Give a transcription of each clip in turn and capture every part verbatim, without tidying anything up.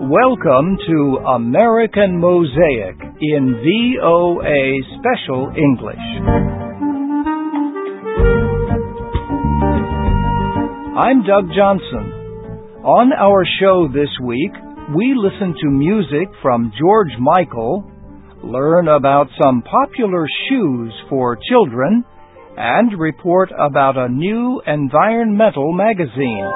Welcome to American Mosaic in V O A Special English. I'm Doug Johnson. On our show this week, we listen to music from George Michael, learn about some popular shoes for children, and report about a new environmental magazine.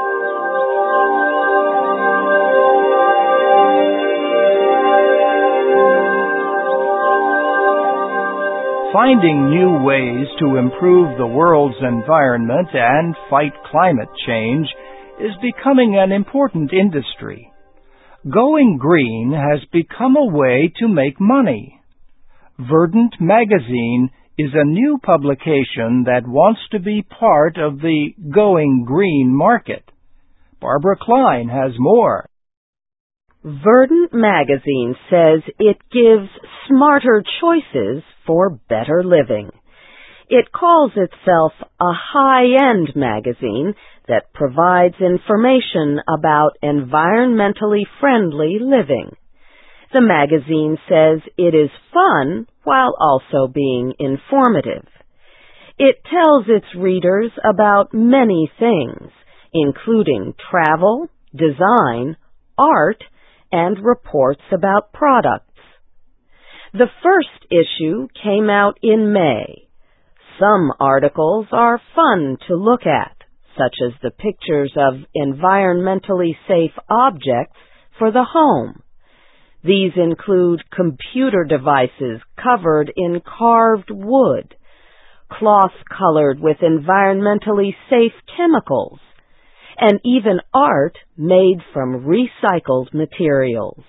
Finding new ways to improve the world's environment and fight climate change is becoming an important industry. Going green has become a way to make money. Verdant Magazine is a new publication that wants to be part of the Going Green market. Barbara Klein has more. Verdant Magazine says it gives smarter choices for better living. It calls itself a high-end magazine that provides information about environmentally friendly living. The magazine says it is fun while also being informative. It tells its readers about many things, including travel, design, art, and reports about products. The first issue came out in May. Some articles are fun to look at, such as the pictures of environmentally safe objects for the home. These include computer devices covered in carved wood, cloth colored with environmentally safe chemicals, and even art made from recycled materials.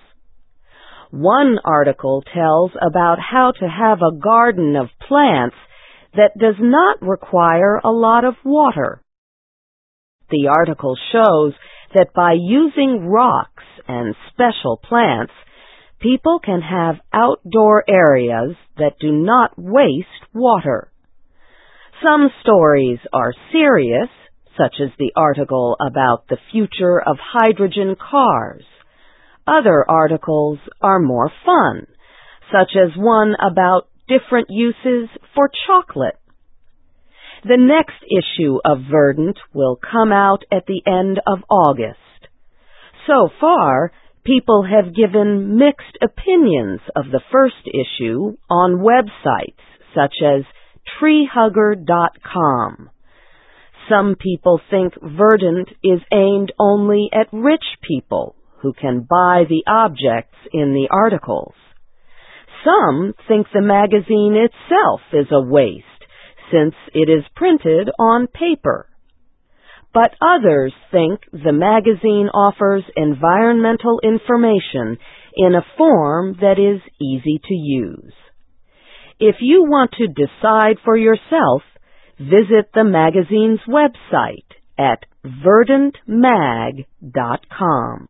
One article tells about how to have a garden of plants that does not require a lot of water. The article shows that by using rocks and special plants, people can have outdoor areas that do not waste water. Some stories are serious, such as the article about the future of hydrogen cars. Other articles are more fun, such as one about different uses for chocolate. The next issue of Verdant will come out at the end of August. So far, people have given mixed opinions of the first issue on websites such as tree hugger dot com. Some people think Verdant is aimed only at rich people who can buy the objects in the articles. Some think the magazine itself is a waste, since it is printed on paper. But others think the magazine offers environmental information in a form that is easy to use. If you want to decide for yourself, visit the magazine's website at verdant mag dot com.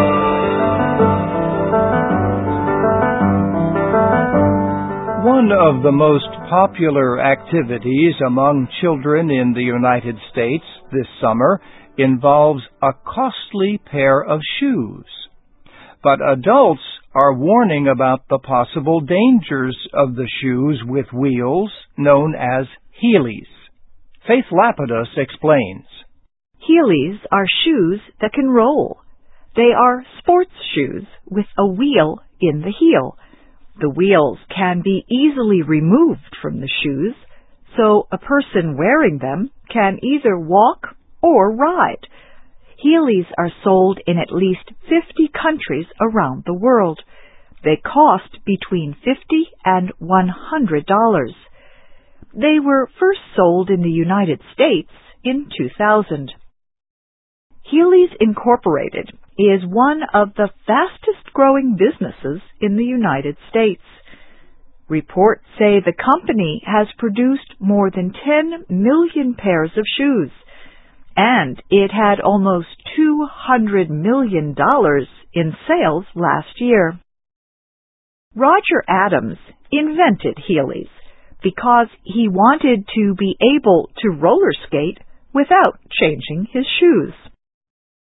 One of the most popular activities among children in the United States this summer involves a costly pair of shoes. But adults are warning about the possible dangers of the shoes with wheels known as Heelys. Faith Lapidus explains. Heelys are shoes that can roll. They are sports shoes with a wheel in the heel. The wheels can be easily removed from the shoes, so a person wearing them can either walk or ride. Heelys are sold in at least fifty countries around the world. They cost between fifty and one hundred dollars. They were first sold in the United States in two thousand. Heelys Incorporated is one of the fastest-growing businesses in the United States. Reports say the company has produced more than ten million pairs of shoes, and it had almost two hundred million dollars in sales last year. Roger Adams invented Heelys because he wanted to be able to roller skate without changing his shoes.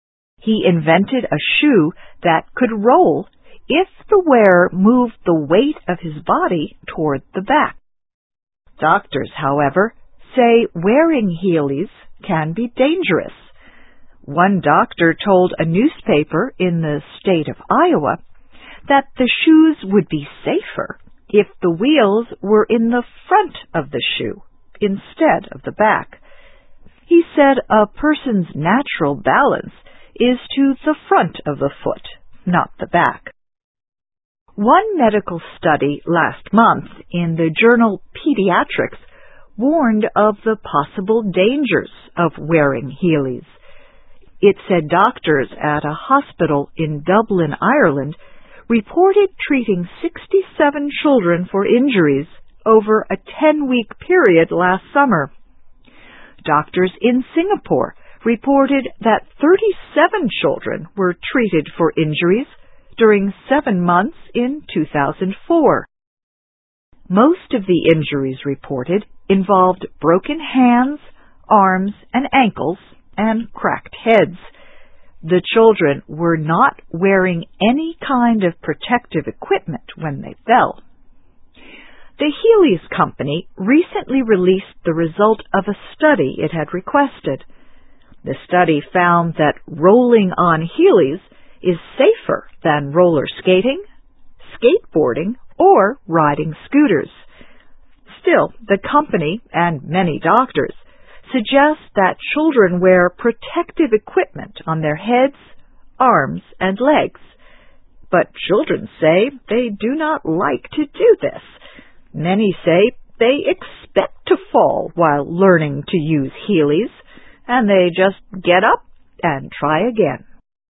He invented a shoe that could roll if the wearer moved the weight of his body toward the back. Doctors, however, say wearing Heelys can be dangerous. One doctor told a newspaper in the state of Iowa that the shoes would be safer if the wheels were in the front of the shoe instead of the back. He said a person's natural balance is to the front of the foot, not the back. One medical study last month in the journal Pediatrics warned of the possible dangers of wearing Heelys. It said doctors at a hospital in Dublin, Ireland, reported treating sixty-seven children for injuries over a ten-week period last summer. Doctors in Singapore reported that thirty-seven children were treated for injuries during seven months in two thousand four. Most of the injuries reported involved broken hands, arms, and ankles, and cracked heads. The children were not wearing any kind of protective equipment when they fell. The Heelys company recently released the result of a study it had requested. The study found that rolling on Heelys is safer than roller skating, skateboarding, or riding scooters. Still, the company and many doctors suggest that children wear protective equipment on their heads, arms, and legs. But children say they do not like to do this. Many say they expect to fall while learning to use Heelys, and they just get up and try again.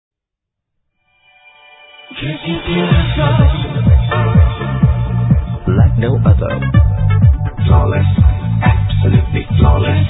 Like no other. Flawless. Absolutely flawless.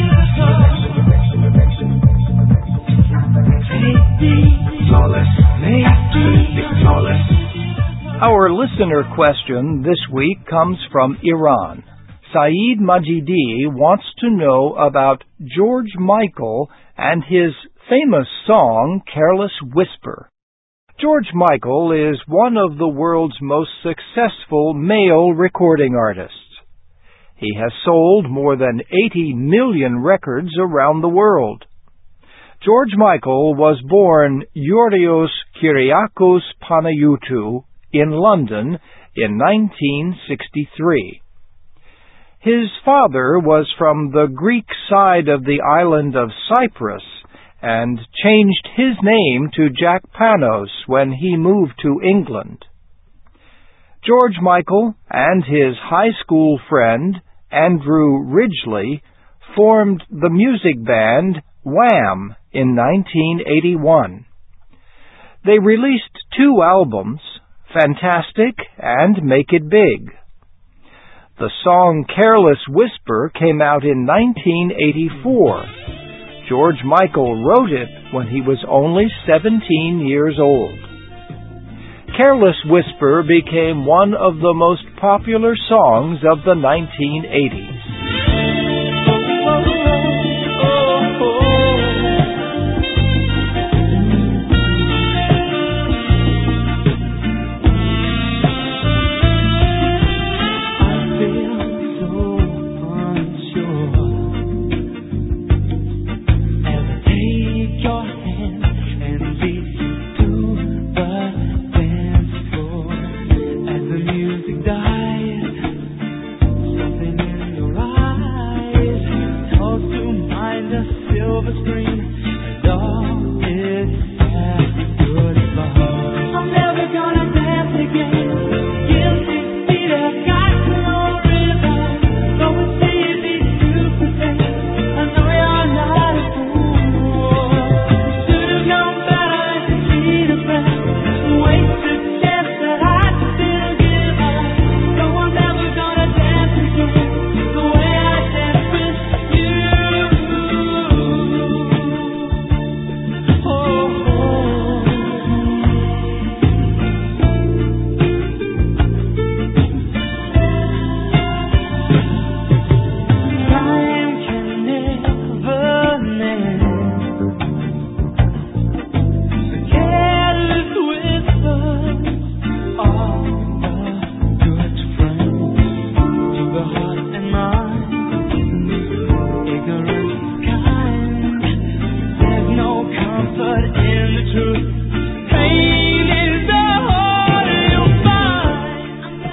Flawless. Absolutely flawless. Our listener question this week comes from Iran. Saeed Majidi wants to know about George Michael and his famous song, Careless Whisper. George Michael is one of the world's most successful male recording artists. He has sold more than eighty million records around the world. George Michael was born Yurios Kyriakos Panayiotou in London in nineteen sixty-three. His father was from the Greek side of the island of Cyprus and changed his name to Jack Panos when he moved to England. George Michael and his high school friend, Andrew Ridgeley, formed the music band Wham! In nineteen eighty-one. They released two albums, Fantastic and Make It Big. The song Careless Whisper came out in nineteen eighty-four. George Michael wrote it when he was only seventeen years old. Careless Whisper became one of the most popular songs of the nineteen eighties.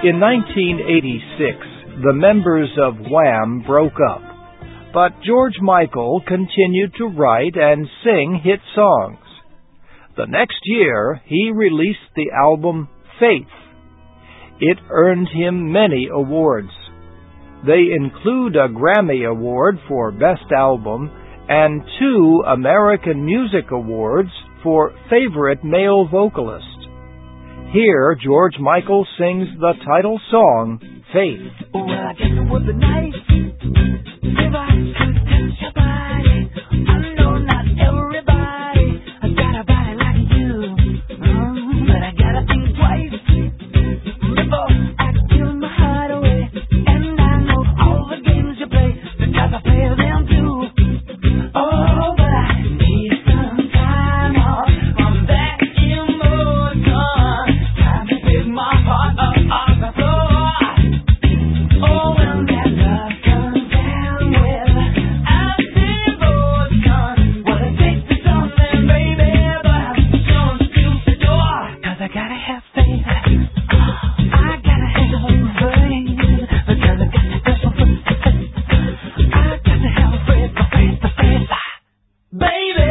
In nineteen eighty-six, the members of Wham broke up, but George Michael continued to write and sing hit songs. The next year, he released the album Faith. It earned him many awards. They include a Grammy Award for Best Album and two American Music Awards for Favorite Male Vocalist. Here, George Michael sings the title song, Faith. Well, I guess it would be nice if I could touch your body. I know not everybody has got a body like you, um, but I gotta think twice before I give my heart away. And I know all the games you play because I play them too. Oh, but I need some time off from that emotion. Time to pick my heart up off the floor. Oh, when that love comes down, well, I've seen boys gone. What it takes is something, baby, but I'm showing you the door. 'Cause I gotta have faith. I gotta have faith. Because I got to have faith. I got to have faith, faith, faith. Baby,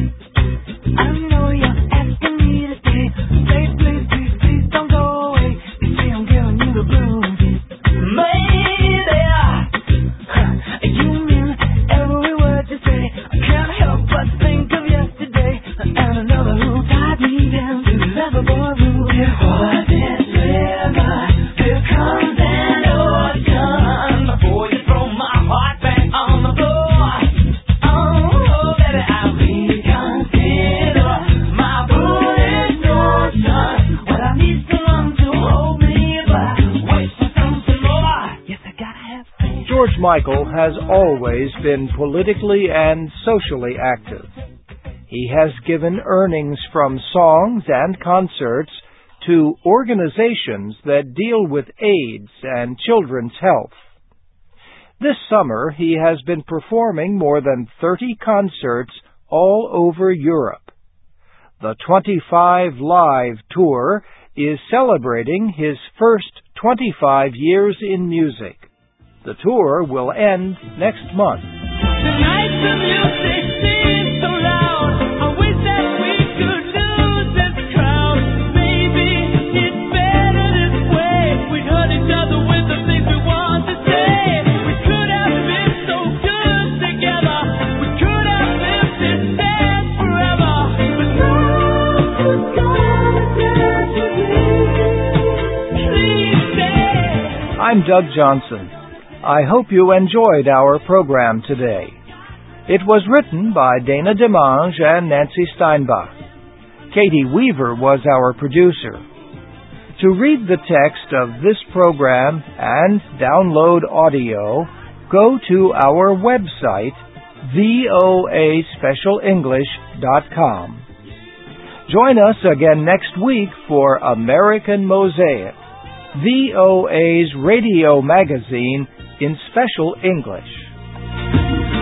I know you're asking me to stay. Stay, please, please, please don't go away. You see I'm giving you the blues. Maybe you mean every word you say. I can't help but think of yesterday and another who tied me down to the leather boardroom. Before this river, here comes an ocean. Before you throw my heart back on the floor. Oh, baby, I reconsider my foolish notion. Well, I need someone to hold me, but I wait for something more. Yes, I gotta have faith. George Michael has always been politically and socially active. He has given earnings from songs and concerts to organizations that deal with AIDS and children's health. This summer, he has been performing more than thirty concerts all over Europe. The twenty-five Live Tour is celebrating his first twenty-five years in music. The tour will end next month. Tonight the music seems so loud. I wish that we could lose this crowd. Maybe it's better this way. We hurt each other with the things we want to say. We could have been so good together. We could have lived this bad forever. But love is gonna change me. Please stay. I'm Doug Johnson. I hope you enjoyed our program today. It was written by Dana DeMange and Nancy Steinbach. Katie Weaver was our producer. To read the text of this program and download audio, go to our website, v o a special english dot com. Join us again next week for American Mosaic, V O A's radio magazine in special English.